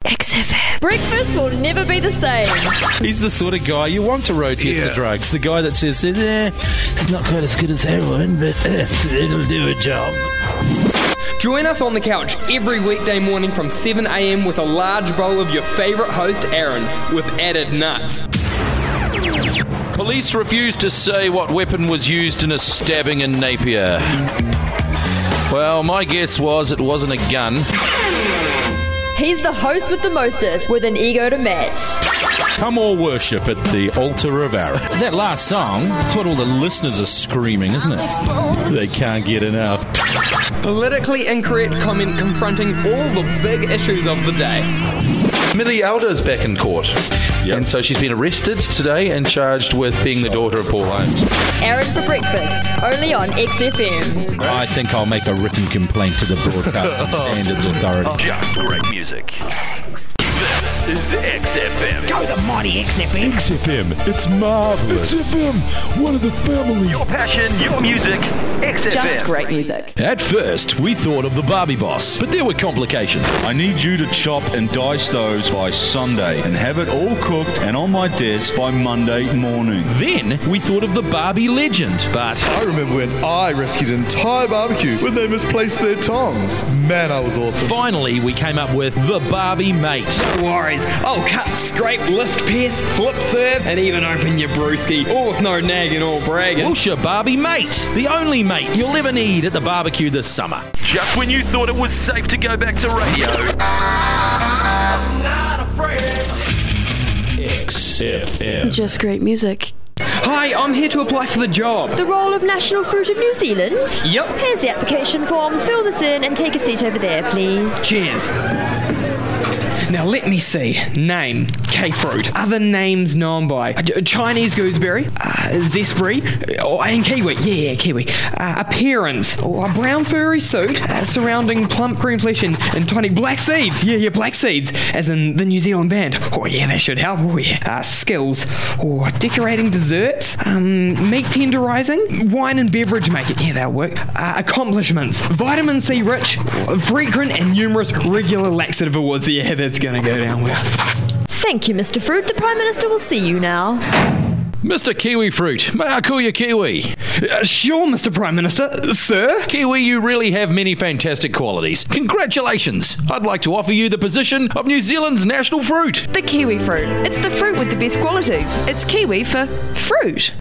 XFM. Breakfast will never be the same. He's the sort of guy you want to road test the drugs. The guy that says, it's not quite as good as heroin, but it'll do a job. Join us on the couch every weekday morning from 7 a.m. with a large bowl of your favourite host, Aaron, with added nuts. Police refused to say what weapon was used in a stabbing in Napier. Well, my guess was it wasn't a gun. He's the host with the mostest, with an ego to match. Come all worship at the altar of Aaron. That last song, that's what all the listeners are screaming, isn't it? They can't get enough. Politically incorrect comment confronting all the big issues of the day. Millie Alder's back in court. Yep. And so she's been arrested today and charged with being the daughter of Paul Holmes. Aaron for breakfast, only on XFM. I think I'll make a written complaint to the Broadcasting Standards Authority. Just great music. This is XFM. Go the mighty XFM. XFM, it's marvellous. XFM, one of the family. Your passion, your music, XFM. Just great music. At first, we thought of the Barbie Boss, but there were complications. I need you to chop and dice those by Sunday and have it all cooked and on my desk by Monday morning. Then we thought of the Barbie Legend, but I remember when I rescued an entire barbecue when they misplaced their tongs. Man, I was awesome. finally we came up with the Barbie Mate. No worries. I'll cut, scrape, lift, pierce, flip, serve, and even open your brewski, all with no nagging or bragging. Woosha Barbie Mate, the only mate you'll ever need at the barbecue this summer. Just when you thought it was safe to go back to radio. I'm not afraid. XFM. Just great music. Hi, I'm here to apply for the job. The role of National Fruit of New Zealand? Yep. Here's the application form. Fill this in and take a seat over there, please. Cheers. Now let me see. Name, K-fruit. Other names known by Chinese gooseberry, zestberry, and kiwi. Yeah, kiwi. Appearance, a brown furry suit surrounding plump green flesh and tiny black seeds. Yeah, black seeds, as in the New Zealand band. Oh yeah, that should help. Oh yeah. Skills, decorating desserts, meat tenderizing, wine and beverage making. Yeah, that'll work. Accomplishments, vitamin C rich, frequent and numerous regular laxative awards. Yeah, that's gonna go down well. Thank you, Mr. Fruit. The Prime Minister will see you now. Mr. Kiwi Fruit, may I call you Kiwi? Sure, Mr. Prime Minister. Sir? Kiwi, you really have many fantastic qualities. Congratulations. I'd like to offer you the position of New Zealand's national fruit. The kiwi fruit. It's the fruit with the best qualities. It's kiwi for fruit.